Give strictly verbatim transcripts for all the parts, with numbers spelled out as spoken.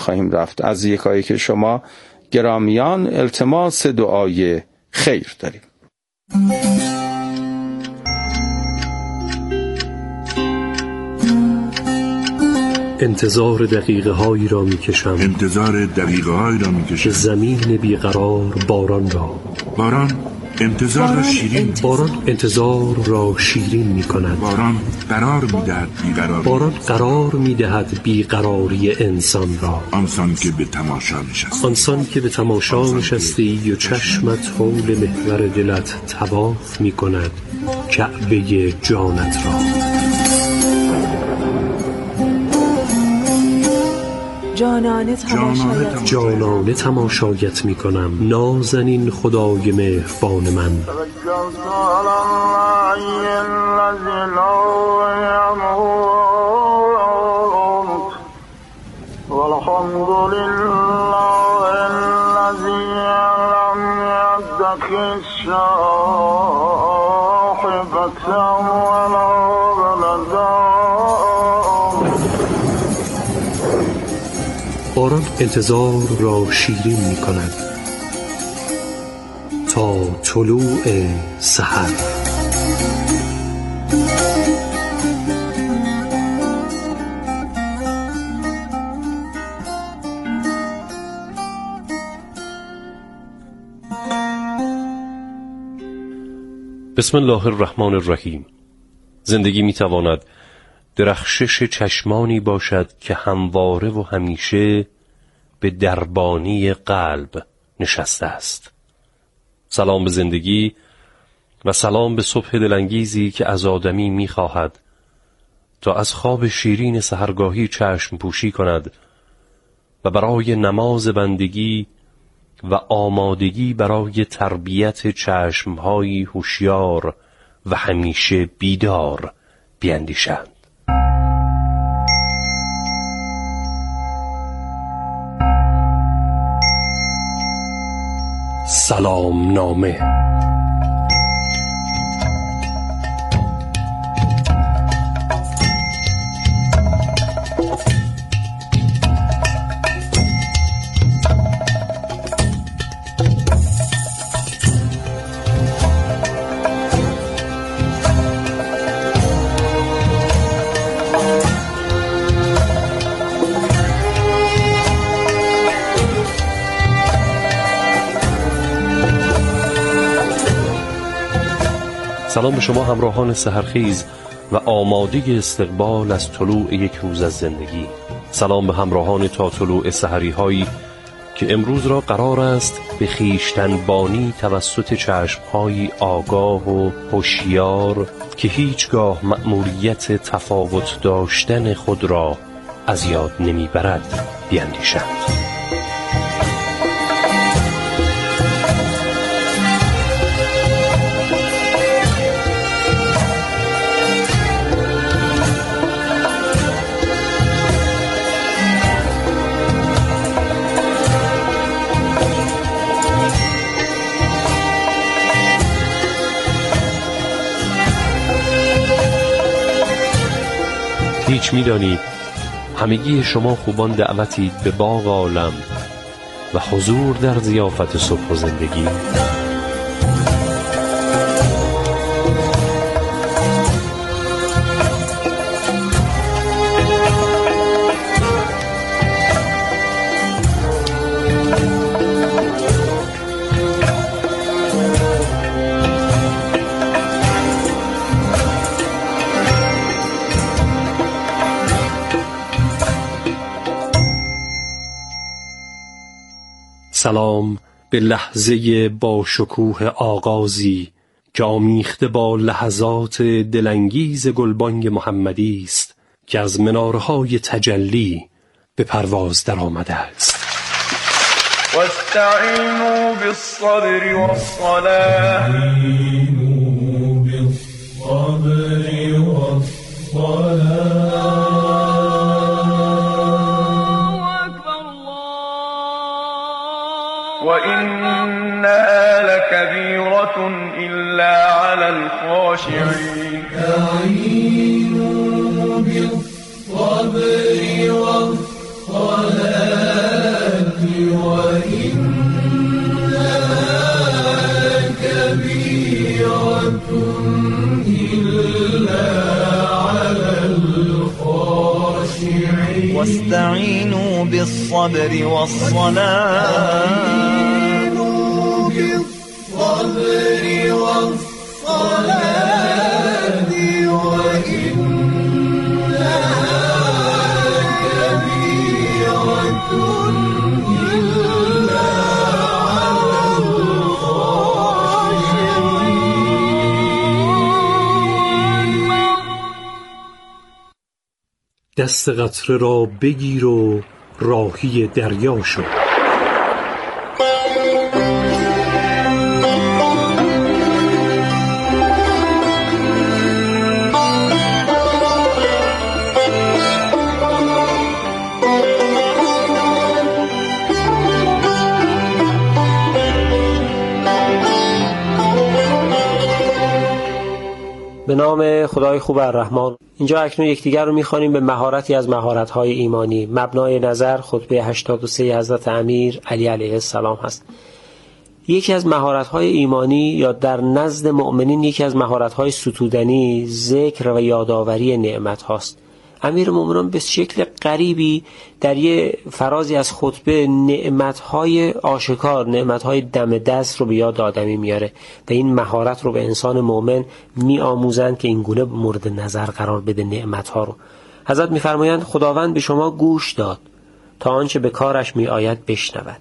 خواهیم رفت. از یکایک شما گرامیان التماس دعای خیر داریم. انتظار دقیقه هایی را می کشم انتظار دقیقه هایی را می کشم که زمین بیقرار باران را باران انتظار را شیرین باران انتظار را شیرین می کند. باران قرار می دهد بیقراری باران قرار می دهد بیقراری انسان را. آنسان که به تماشا نشستی آنسان که به تماشا نشستی و چشمت حول محور دلت طواف می کند کعبه جانت را. جانانه تماشایت جانانه تماشایت می کنم نازنین خدای مهربان من. باران انتظار را شیرین می کند تا طلوع سحر. بسم الله الرحمن الرحیم. زندگی می تواند درخشش چشمانی باشد که همواره و همیشه به دربانی قلب نشسته است. سلام به زندگی و سلام به صبح دلانگیزی که از آدمی می خواهد تا از خواب شیرین سحرگاهی چشم پوشی کند و برای نماز بندگی و آمادگی برای تربیت چشمهایی هوشیار و همیشه بیدار بیندیشند. سلام نامه. سلام به شما همراهان سحرخیز و آماده استقبال از طلوع یک روز از زندگی. سلام به همراهان تا طلوع سحری هایی که امروز را قرار است به خویشتنبانی توسط چشمهایی آگاه و هوشیار که هیچگاه مأموریت تفاوت داشتن خود را از یاد نمیبرد بیندیشند. هیچ می‌دانی همگی شما خوبان دعوتید به باغ عالم و حضور در ضیافت صبح و زندگی. سلام به لحظه با شکوه آغازی که آمیخته با لحظات دلانگیز گلبانگ محمدی است که از منارهای تجلی به پرواز در آمده است. واستعینوا بالصبر والصلاة بالصبر والصلاة وإنها لكبيرة إلا على الخاشعين. استعينوا بالصبر والصلاة بالصبر والصلاة بالصبر والصلاة وإنها كبيرة إلا على الخاشعين. دست قطره را بگیر و راهی دریا شو. به نام خدای خوب الرحمن. اینجا اکنون یکدیگر رو می‌خوانیم به مهارتی از مهارت‌های ایمانی. مبنای نظر خطبه هشتاد و سه حضرت امیر علی علیه السلام هست. یکی از مهارت‌های ایمانی یا در نزد مؤمنین یکی از مهارت‌های ستودنی ذکر و یادآوری نعمت هاست. امیر مومنان به شکل غریبی در یه فرازی از خطبه نعمت‌های آشکار، نعمت‌های دم دست رو به یاد آدمی میاره و این مهارت رو به انسان مؤمن میآموزند که این گونه مورد نظر قرار بده نعمت‌ها رو. حضرت می‌فرمایند خداوند به شما گوش داد تا آنچه به کارش میآید بشنود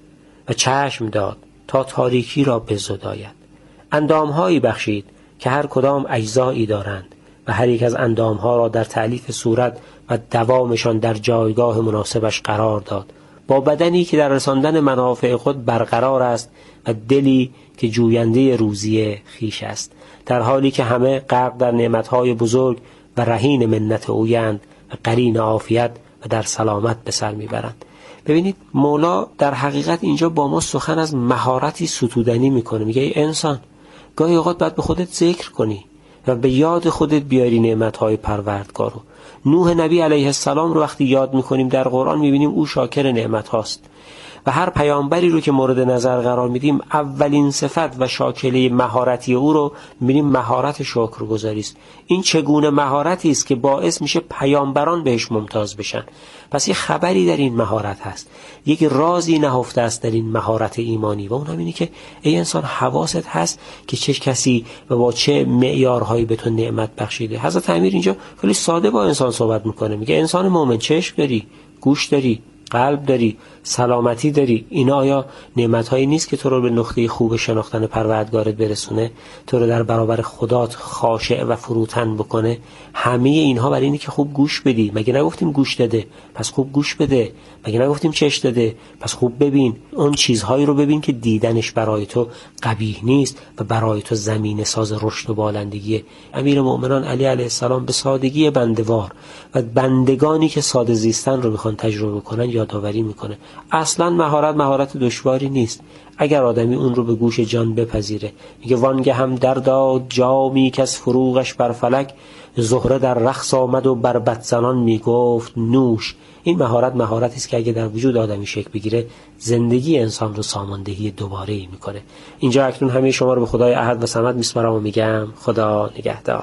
و چشم داد تا تاریکی را بزداید. اندام‌هایی بخشید که هر کدام اجزایی دارند و هر یک از اندامها را در تألیف صورت و دوامشان در جایگاه مناسبش قرار داد، با بدنی که در رساندن منافع خود برقرار است و دلی که جوینده روزی خیش است، در حالی که همه غرق در نعمتهای بزرگ و رهین منت اویند و قرین عافیت و در سلامت به سر میبرند. ببینید مولا در حقیقت اینجا با ما سخن از مهارتی ستودنی میکنه. میگه ای انسان، گاهی اوقات باید به خودت ذکر کنی و به یاد خودت بیاری نعمتهای پروردگار رو. نوح نبی علیه السلام رو وقتی یاد میکنیم در قرآن میبینیم او شاکر نعمت هاست و هر پیامبری رو که مورد نظر قرار میدیم اولین صفت و شاکله مهارتی او رو میبینیم مهارت شکرگزاری است. این چگونه مهارتی است که باعث میشه پیامبران بهش ممتاز بشن. پس یه خبری در این مهارت هست، یک رازی نهفته است در این مهارت ایمانی و اون هم اینه که ای انسان حواست هست که چه کسی و با چه معیارهایی به تو نعمت بخشیده. حضرت امیر اینجا خیلی ساده با انسان صحبت میکنه. میگه انسان مومن، چشم داری، گوش داری، قلب داری، سلامتی داری. اینا آیا نعمت‌هایی نیست که تو رو به نقطه خوب شناختن پروردگارت برسونه، تو رو در برابر خدات خاشع و فروتن بکنه؟ همه اینها برای اینه که خوب گوش بدی. مگه نگفتیم گوش داده؟ پس خوب گوش بده. مگه نگفتیم چشم داده؟ پس خوب ببین. اون چیزهایی رو ببین که دیدنش برای تو قبیح نیست و برای تو زمینه ساز رشد و بالندگیه. امیر مومنان علی علیه السلام به سادگی بنده‌وار و بندگانی که ساده زیستن رو میخوان تجربه کنن یادآوری میکنه. اصلا مهارت مهارت دشواری نیست اگر آدمی اون رو به گوش جان بپذیره. میگه وانگه هم در داد جامی که از فروغش بر فلک، زهره در رقص آمد و بر بدزنان میگفت نوش. این مهارت مهارتی است که اگه در وجود آدمی شکل بگیره زندگی انسان رو ساماندهی دوباره‌ای میکنه. اینجا اکنون همه شما رو به خدای احد و صمد میسپارم و میگم خدا نگهدار.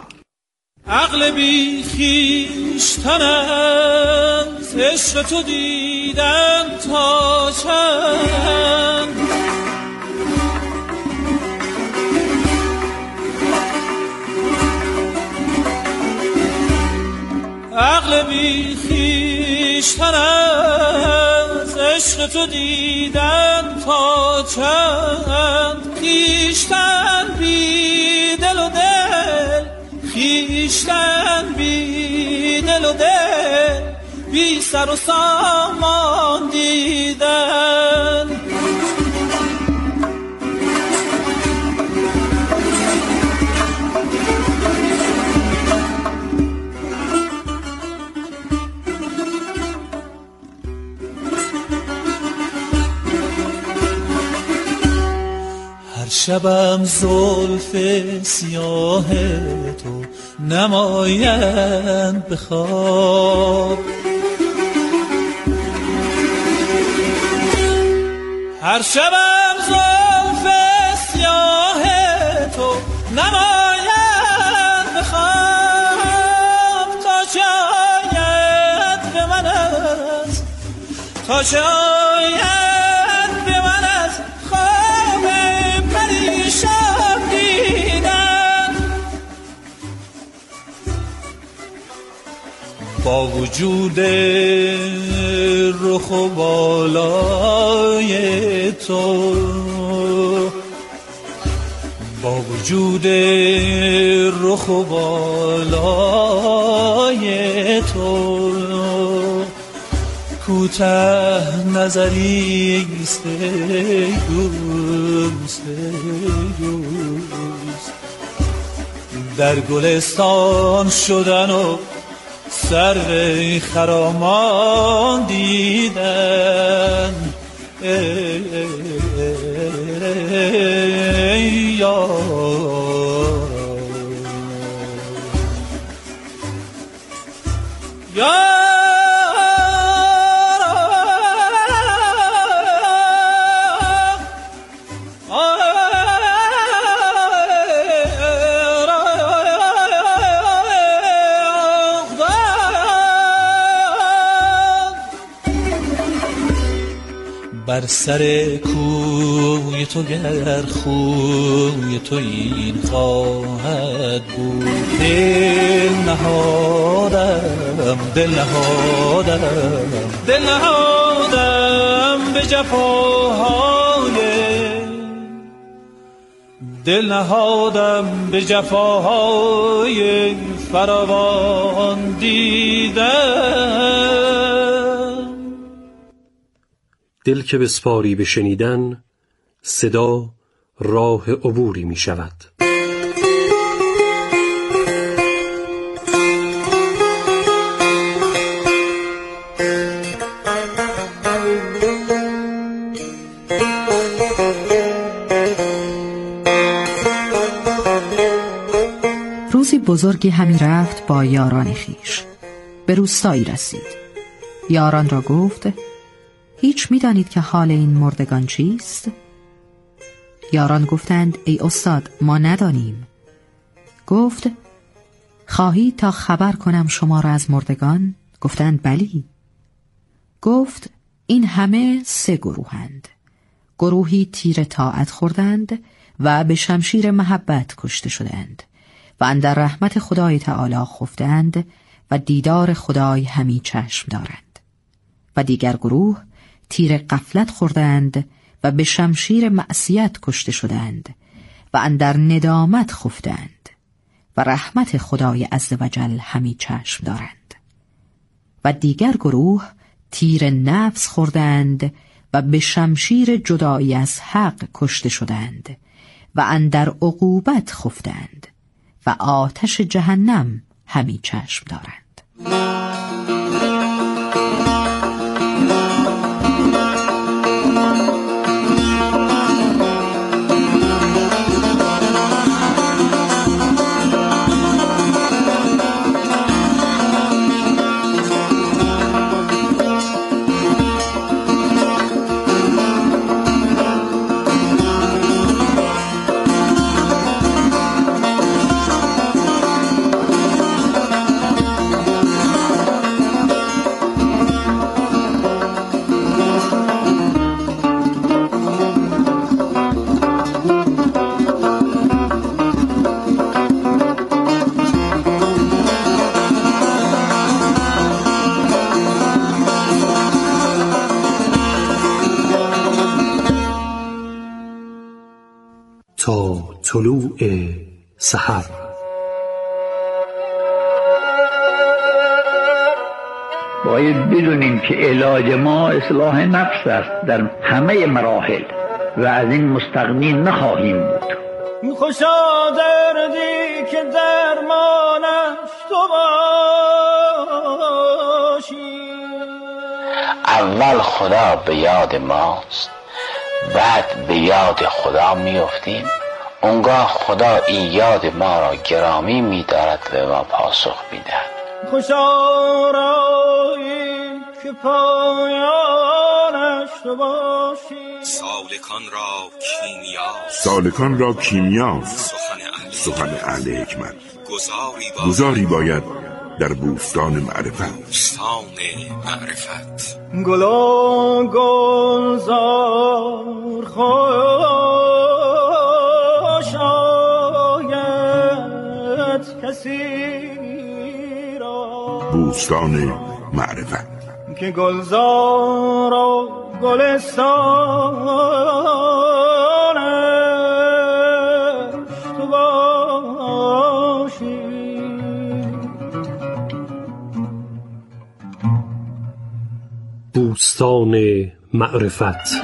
عقل بی خویشتنم عشق تو دیدن تا چند، عقل بی خویشتنم عشق تو دیدن تا چند، خویشتن بی دل و دل، خویشتن بی دل و دل، بی سر و سامان دیدن. هر شبم زلف سیاه تو نمایند به خواب، هر شبم زلف سیاه تو نمایند به خواب، تا شاید به من از تا چه آید به من از خواب پریشان دیدن. با وجود رخ و بالای تو، با وجود رخ و بالای تو، کوته نظری است دوست دوست، در گلستان شدن و سرو خرامان دیدن. ای ای ای یا بر سر کوی تو گر خوی تو این خواهد بود، دل نهادم دل نهادم دل نهادم به جفاهای دل نهادم به جفاهای فراوان دیدم. دل که بسپاری به شنیدن، صدا راه عبوری می شود. روزی بزرگی همی رفت با یاران خویش. به روستایی رسید. یاران را گفت: هیچ می دانید که حال این مردگان چیست؟ یاران گفتند: ای استاد، ما ندانیم. گفت: خواهید تا خبر کنم شما را از مردگان؟ گفتند: بلی. گفت: این همه سه گروهند. گروهی تیر طاعت خوردند و به شمشیر محبت کشته شدند و اندر رحمت خدای تعالی خفتند و دیدار خدای همی چشم دارند. و دیگر گروه تیر غفلت خوردند و به شمشیر معصیت کشته شدند و اندر ندامت خفتند و رحمت خدای عزوجل همی چشم دارند. و دیگر گروه تیر نفس خوردند و به شمشیر جدایی از حق کشته شدند و اندر عقوبت خفتند و آتش جهنم همی چشم دارند. تا طلوع سحر. باید بدونیم که علاج ما اصلاح نفس است در همه مراحل و از این مستغنی نخواهیم بود. خوشا دردی که درمانش تو باشی. اول خدا به یاد ماست، بعد به یاد خدا میافتیم. اونگاه خدا این یاد ما را گرامی می‌دارد و ما پاسخ می‌دهد. خوشا رایی که پایانش تو باشی. سالکان را کیمیاست، سالکان را کیمیاست سخن اهل سخن اهل حکمت. گذاری باید, گذاری باید در بوستان معرفت. بوستان معرفت. گلا گلزار خوش آید کسی را. بوستان معرفت که گلزار و گلستانش تو باشی. بوستان معرفت.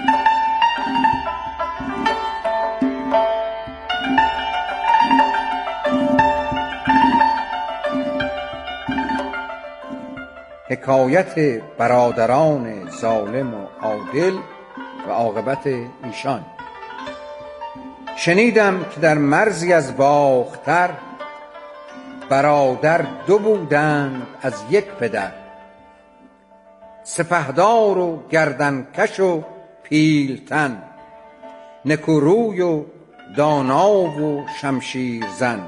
حکایت برادران ظالم و عادل و عاقبت ایشان. شنیدم که در مرزی از باختر برادر دو بودند از یک پدر، سپهدار و گردنکش و پیلتن، نکوروی و دانا و شمشیر زن.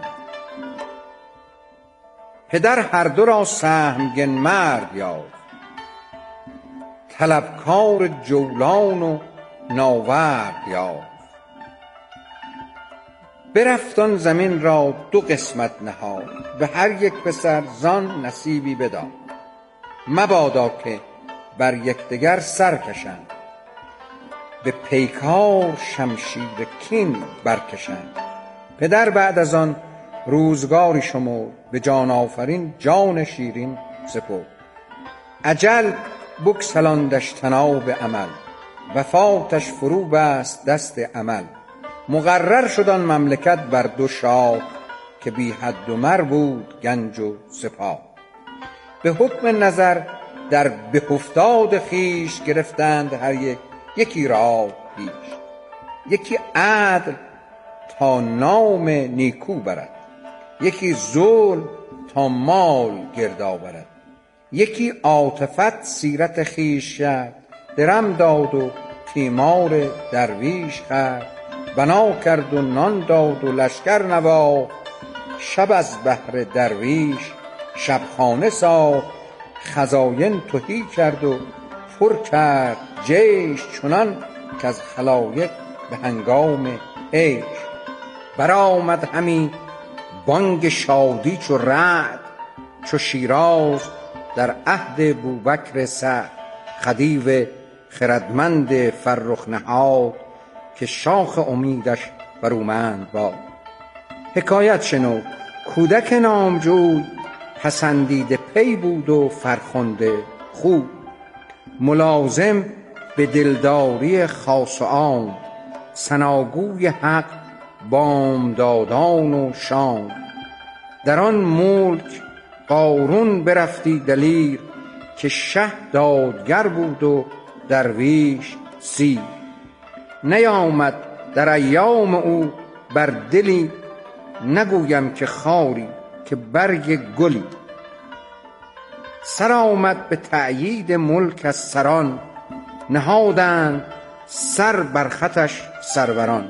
پدر هر دو را سهمگن مرد یافت، طلبکار جولان و ناورد یافت. برفت آن زمین را دو قسمت نهاد، به هر یک پسر زان نصیبی بداد. مبادا که بر یکدیگر سر کشند، به پیکار شمشیر کین برکشند. پدر بعد از آن روزگاری شمرد، به جان آفرین جان شیرین سپرد. اجل بگسلاندش طناب عمل، وفاتش فرو بست دست عمل. مقرر شد آن مملکت بر دو شاه، که بی حد و مر بود گنج و سپاه. به حکم نظر در بهفتاد خویش، گرفتند هر یک یکی راه پیش. یکی عدل تا نام نیکو برد، یکی ظلم تا مال گرد آورد. یکی عاطفت سیرت خویش کرد، درم داد و تیمار درویش خورد. بنا کرد و نان داد و لشکر نواخت، شب از بهر درویش شبخانه ساخت. خزاین تهی کرد و پر کرد جیش، چنان که از خلایق به هنگام عیش. برآمد همی بانگ شادی چو رعد، چو شیراز در عهد بوبکر سعد. خدیو خردمند فرخ نهاد، که شاخ امیدش برومند باد. حکایت شنو کودک نامجوی، پسندیده پی بود و فرخنده خوی. ملازم به دلداری خاص و عام، ثناگوی حق بامدادان و شام. در آن ملک قارون برفتی دلیر، که شه دادگر بود و درویش سیر. نیامد در ایام او بر دلی، نگویم که خاری که برگ گلی. سر آمد به تأیید ملک از سران، نهادند سر بر خطش سروران.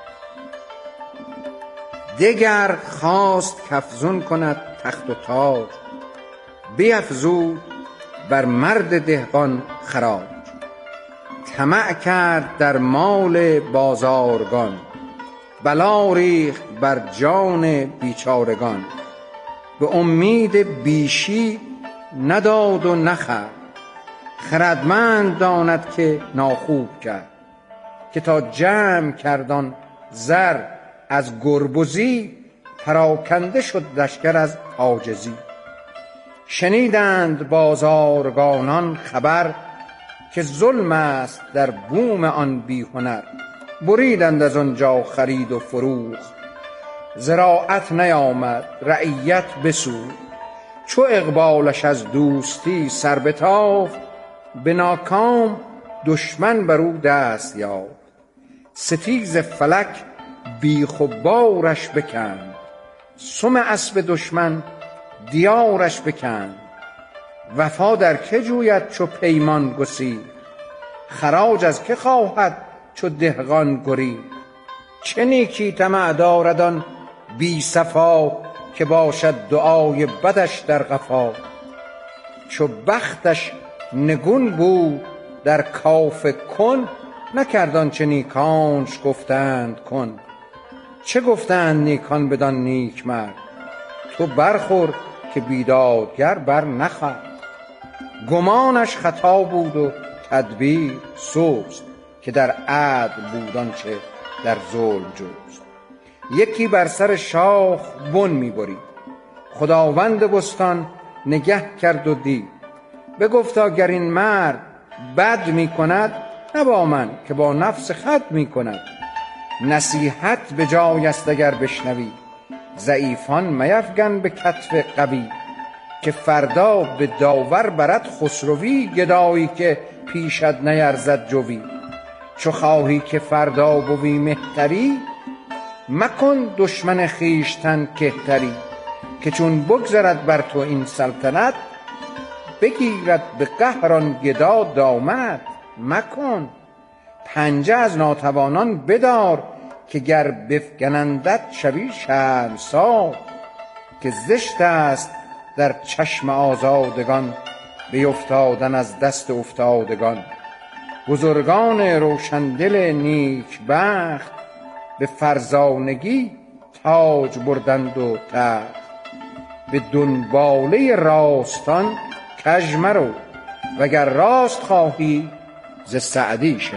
دگر خواست کافزون کند تخت و تاج، بیفزود بر مرد دهقان خراج. طمع کرد در مال بازارگان، بلا ریخت بر جان بیچارگان. به امید بیشی نداد و نخورد، خردمند داند که ناخوب کرد. که تا جمع کردان زر از گربزی، پراکنده شد لشکر از عاجزی. شنیدند بازارگانان خبر، که ظلم است در بوم آن بی هنر. بریدند از آنجا خرید و فروخت، زراعت نیامد رعیت بسود. چو اقبالش از دوستی سر بتافت، به ناکام دشمن بر او دست یافت. ستیز فلک بیخ و بارش بکند، سم اسب دشمن دیارش بکند. وفا در که جوید چو پیمان گسیخت، خراج از که خواهد چو دهقان گریخت. چه نیکی طمع دارد آن بی صفا، که باشد دعای بدش در قفا. چو بختش نگون بود در کاف کن، نکرد آنچه نیکانش گفتند کن. چه گفتند نیکان بدان نیک مرد، تو برخور که بیدادگر بر نخورد. گمانش خطا بود و تدبیر سست، که در عدل بود آنچه در ظلم جست. یکی بر سر شاخ بن می برید، خداوند بستان نگه کرد و دید. بگفتا گر این مرد بد می کند، نه با من که با نفس خود می کند. نصیحت به جای است اگر بشنوی، ضعیفان میفگن به کتف قوی. که فردا به داور برد خسروی، گدایی که پیشت نیرزد جوی. چو خواهی که فردا بوی مهتری، مکن دشمن خویشتن کهتری. که چون بگذرد بر تو این سلطنت، بگیرد به قهر آن گدا دامت. مکن پنجه از ناتوانان بدار، که گر بفگنندت شوی شرمسار. که زشت است در چشم آزادگان، بیفتادن از دست افتادگان. بزرگان روشندل نیک بخت، به فرزانگی تاج بردند و تخت. به دنباله راستان کژ مرو، وگر راست خواهی ز سعدی شنو.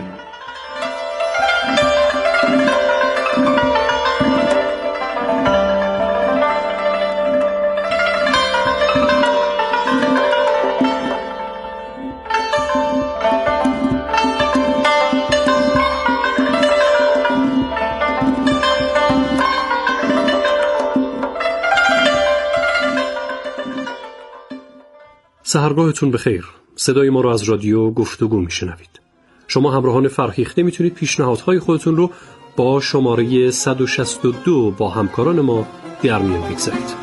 سحرگاهتون بخیر. صدای ما رو از رادیو گفتگو میشنوید. شما همراهان فرهیخته میتونید پیشنهادهای خودتون رو با شماره صد و شصت و دو با همکاران ما در میان بگذارید.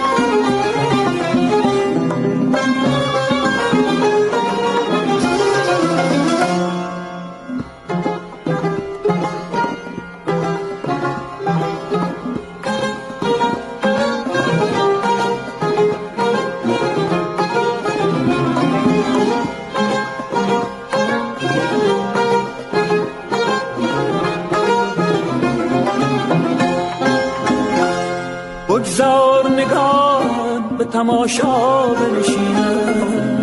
بگذار نگاه به تماشا بنشینم،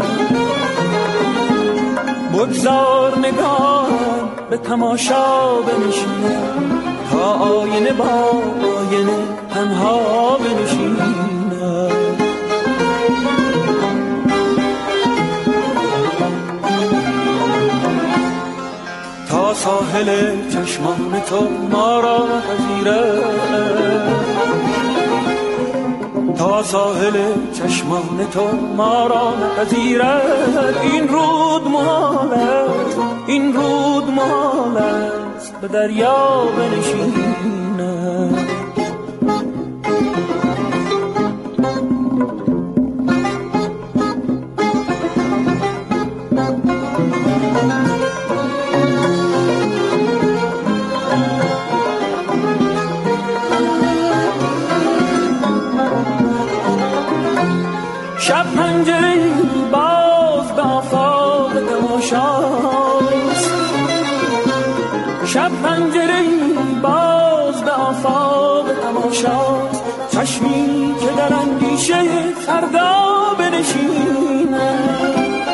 بگذار نگاه به تماشا بنشینم. تا آینه با آینه تنها بنشینم. تا ساحل چشمان تو ما را پذیره، تا ساحل چشمان تو ما را نپذیرد. این رود محال است، این رود محال است، به دریا بنشیند. شب پنجره باز به آفاق تماشاست، شب پنجره باز به آفاق تماشاست. چشمی که در اندیشه فردا بنشیند،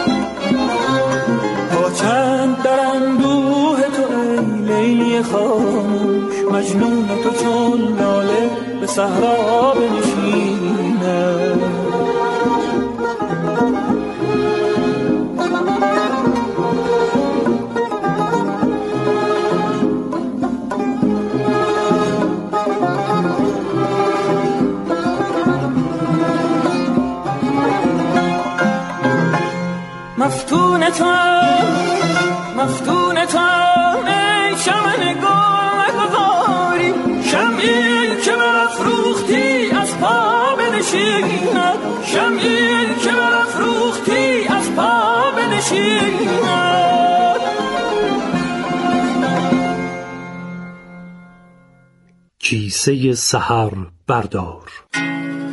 تا چند در اندوه تو ای لیلی خاموش. مجنون تو چون لاله به صحرا بنشیند. مفتون تو مفتون تو ای چمن گل نگذاری. شمعی که برافروختی از پا بنشیند، شمعی که برافروختی از پا بنشیند. کیسه سحر بردار.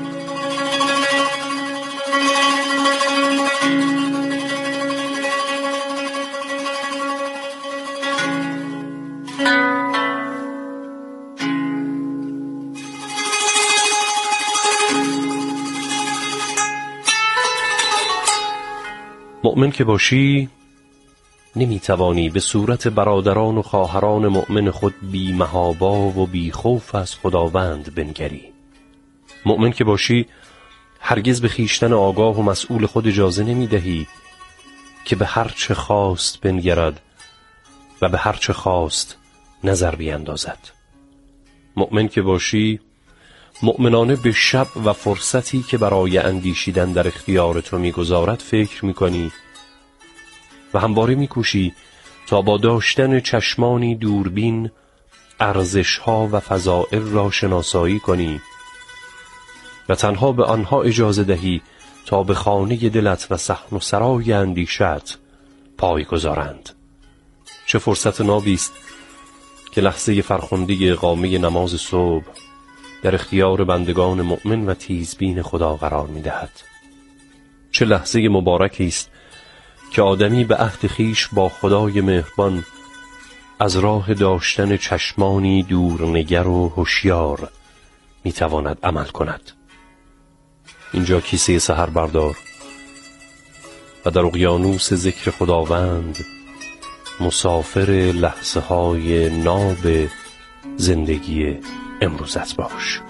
مؤمن که باشی نمیتوانی به صورت برادران و خواهران مؤمن خود بی محابا و بی خوف از خداوند بنگری. مؤمن که باشی هرگز به خویشتن آگاه و مسئول خود اجازه نمیدهی که به هر چه خواست بنگرد و به هر چه خواست نظر بیندازد. مؤمن که باشی مؤمنانه به شب و فرصتی که برای اندیشیدن در اختیار تو میگذارد فکر میکنی و همواره میکوشی تا با داشتن چشمانی دوربین ارزشها و فضائل را شناسایی کنی و تنها به آنها اجازه دهی تا به خانه دلت و صحن و سرای اندیشت پای گذارند. چه فرصت نابی است که لحظه فرخنده اقامه نماز صبح در اختیار بندگان مؤمن و تیزبین خدا قرار می‌دهد. چه لحظه مبارکی است که آدمی به عهد خویش با خدای مهربان از راه داشتن چشمانی دورنگر و هوشیار می‌تواند عمل کند. اینجا کیسه سحر بردار و در اقیانوس ذکر خداوند مسافر لحظه های ناب زندگی امروزت باش.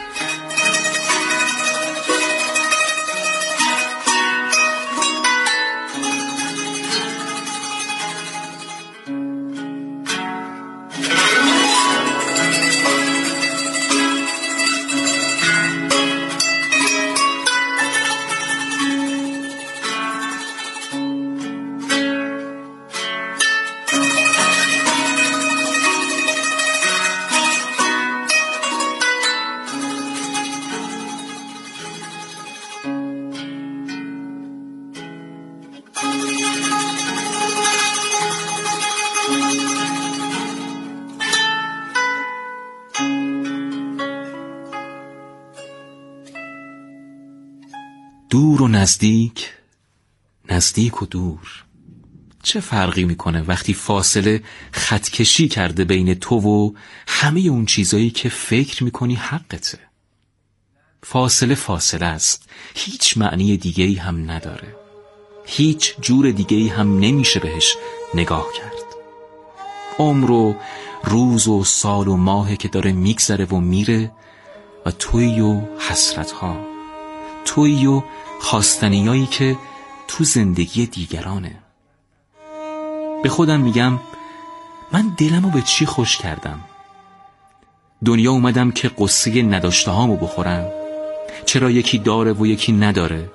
دور و نزدیک، نزدیک و دور، چه فرقی میکنه وقتی فاصله خطکشی کرده بین تو و همه اون چیزایی که فکر میکنی حقته؟ فاصله فاصله است، هیچ معنی دیگه‌ای هم نداره، هیچ جور دیگه‌ای هم نمیشه بهش نگاه کرد. عمر و روز و سال و ماهی که داره میگذره و میره و تویی و حسرتها، تویی و خواستنیایی که تو زندگی دیگرانه. به خودم میگم من دلمو به چی خوش کردم؟ دنیا اومدم که قصه نداشته هامو بخورم؟ چرا یکی داره و یکی نداره؟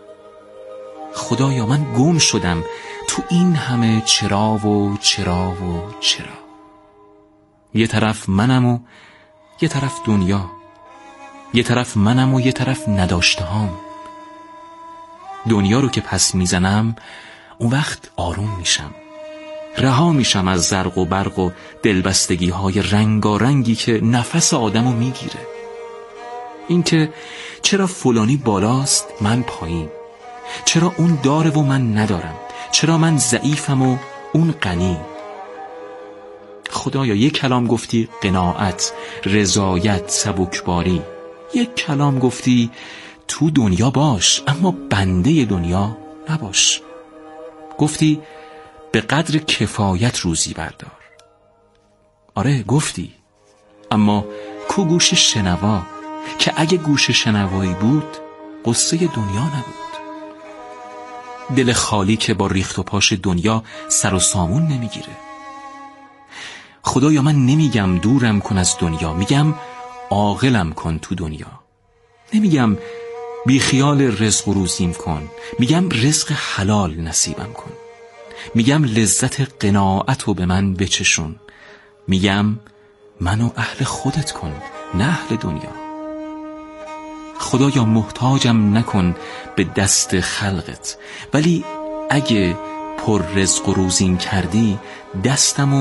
خدایا من گم شدم تو این همه چرا و چرا و چرا. یه طرف منم و یه طرف دنیا، یه طرف منم و یه طرف نداشته هام. دنیا رو که پس میزنم اون وقت آروم میشم، رها میشم از زرق و برق و دلبستگی های رنگارنگی که نفس آدمو میگیره. این که چرا فلانی بالاست من پایین، چرا اون داره و من ندارم، چرا من ضعیفم و اون غنی. خدایا یک کلام گفتی قناعت، رضایت، سبکباری، یک کلام گفتی تو دنیا باش اما بنده دنیا نباش. گفتی به قدر کفایت روزی بردار. آره گفتی، اما کو گوش شنوا که اگه گوش شنوایی بود قصه دنیا نبود. دل خالی که با ریخت و پاش دنیا سر و سامون نمیگیره. خدایا من نمیگم دورم کن از دنیا، میگم عاقلم کن تو دنیا. نمیگم بی خیال رزق و روزیم کن، میگم رزق حلال نصیبم کن. میگم لذت قناعتو به من بچشون. میگم منو اهل خودت کن نه اهل دنیا. خدایا محتاجم نکن به دست خلقت، ولی اگه پر رزق و روزیم کردی دستمو